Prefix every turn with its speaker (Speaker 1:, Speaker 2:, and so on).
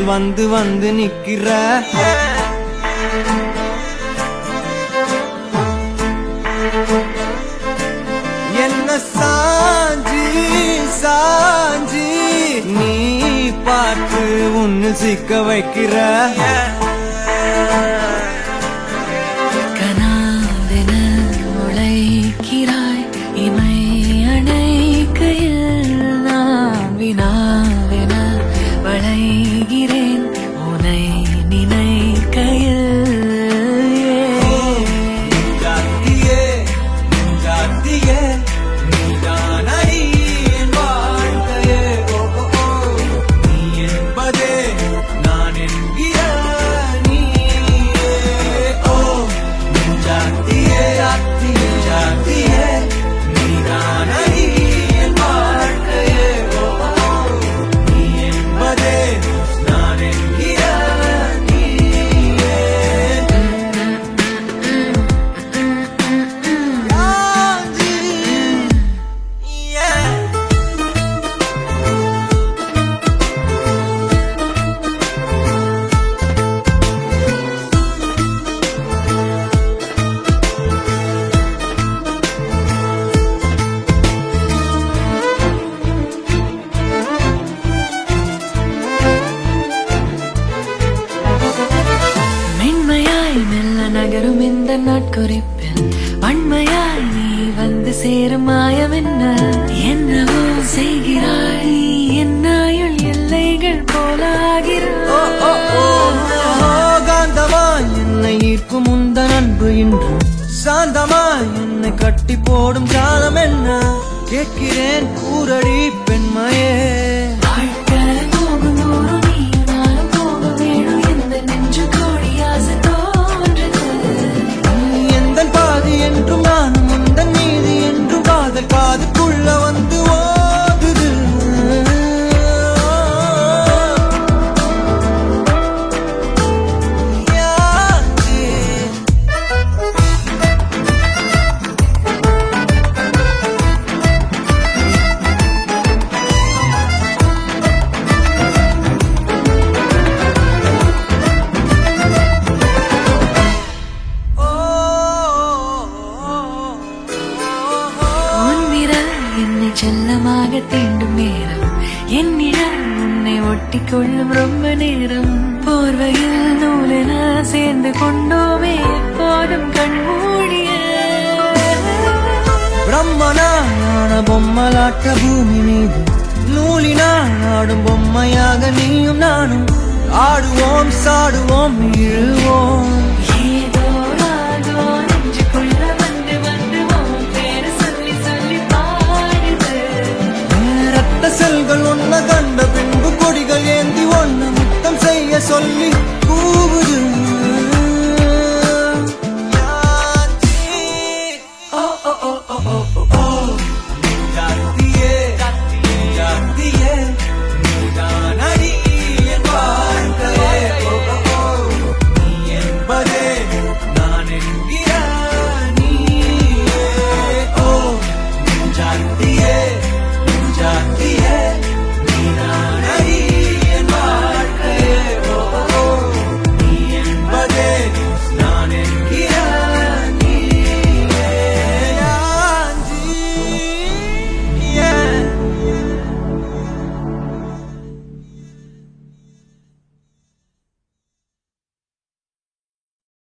Speaker 1: வந்து வந்து நிக்கிற என்ன சாஞ்சி சாஞ்சி நீ பார்த்து உன்னு சிக்க வைக்கிற
Speaker 2: கனாவென உழைக்கிறாய் இமை அணைக்கையில் நான் வினாவென வளைகிறேன் உனை நினைக்கையில் நகரும் இந்த நாட்குறிப்பில் வன்மையாய் நீ வந்து சேரும் மாயம் என்ன என்னவோ செய்கிறாய் நீ என்னாயுள் எல்லைகள் போலாகிறாய்
Speaker 1: காந்தமாய் என்னை ஈர்க்கும் உந்த அன்பு இன்று சாந்தமாய் என்னை கட்டி போடும் ஜாலம் என்ன கேட்கிறேன் கூரடி பெண்மையே என்றும் நானும் முந்தன் மீது என்றும் காதல் காதுக்குள்ள வந்து ஓடுது
Speaker 2: செல்லமாக தீண்டும் நேரம் என்னிடம் உன்னை ஒட்டிக் கொள்ளும் ரொம்ப நேரம் போர்வையில் நூலென சேர்ந்து கொண்டோமே எப்போதும் கண்மூடிய
Speaker 1: பிரம்மனான பொம்மலாட்ட பூமி மீது நூலினால் ஆடும் பொம்மையாக நீயும் நானும் ஆடுவோம் சாடுவோம் இழுவோம்
Speaker 2: ஏதோ ராகோ நெஞ்சுக்குள்ள வந்து வந்து பேரு சொல்லி சொல்லி
Speaker 1: செல்கள் ஒன்ன கண்ட பின்பு கொடிகள் ஏந்தி ஒன்ன முத்தம் செய்ய சொல்லி கூவுது Yeah.